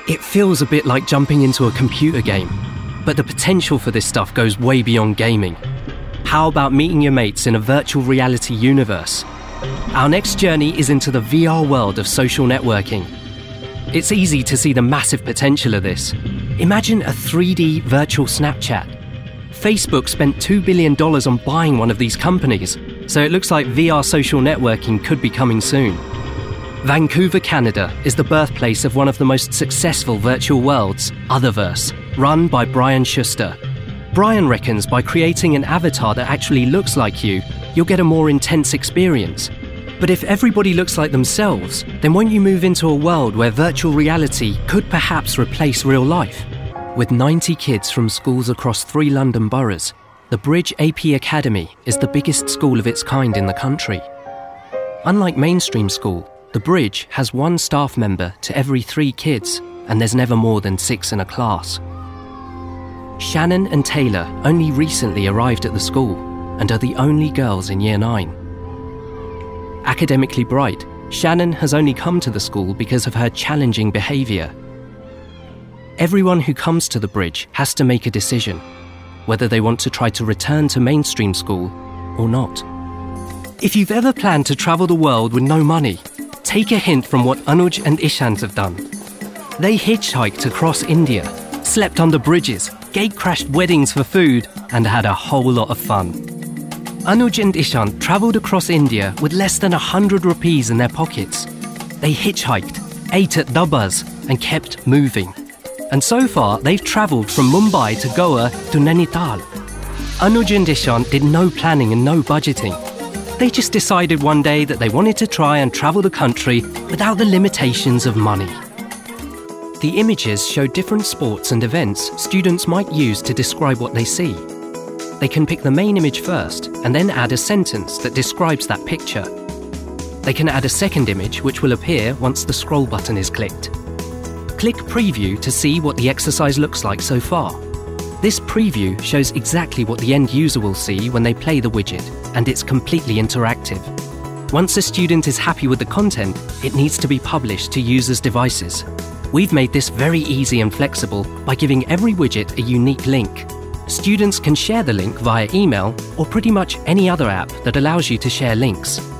It feels a bit like jumping into a computer game, but the potential for this stuff goes way beyond gaming. How about meeting your mates in a virtual reality universe? Our next journey is into the VR world of social networking. It's easy to see the massive potential of this. Imagine a 3D virtual Snapchat. Facebook spent $2 billion on buying one of these companies, so it looks like VR social networking could be coming soon. Vancouver, Canada is the birthplace of one of the most successful virtual worlds, Otherverse, run by Brian Schuster. Brian reckons by creating an avatar that actually looks like you, you'll get a more intense experience. But if everybody looks like themselves, then won't you move into a world where virtual reality could perhaps replace real life? With 90 kids from schools across 3 London boroughs, the Bridge AP Academy is the biggest school of its kind in the country. Unlike mainstream school, the Bridge has 1 staff member to every 3 kids, and there's never more than 6 in a class. Shannon and Taylor only recently arrived at the school and are the only girls in Year 9. Academically bright, Shannon has only come to the school because of her challenging behaviour. Everyone who comes to the Bridge has to make a decision, whether they want to try to return to mainstream school or not. If you've ever planned to travel the world with no money, take a hint from what Anuj and Ishant have done. They hitchhiked across India, slept under bridges, gate-crashed weddings for food, and had a whole lot of fun. Anuj and Ishant travelled across India with less than 100 rupees in their pockets. They hitchhiked, ate at Dabbas, and kept moving. And so far, they've travelled from Mumbai to Goa to Nainital. Anuj and Ishant did no planning and no budgeting. They just decided one day that they wanted to try and travel the country without the limitations of money. The images show different sports and events students might use to describe what they see. They can pick the main image first and then add a sentence that describes that picture. They can add a second image which will appear once the scroll button is clicked. Click Preview to see what the exercise looks like so far. This preview shows exactly what the end user will see when they play the widget, and it's completely interactive. Once a student is happy with the content, it needs to be published to users' devices. We've made this very easy and flexible by giving every widget a unique link. Students can share the link via email or pretty much any other app that allows you to share links.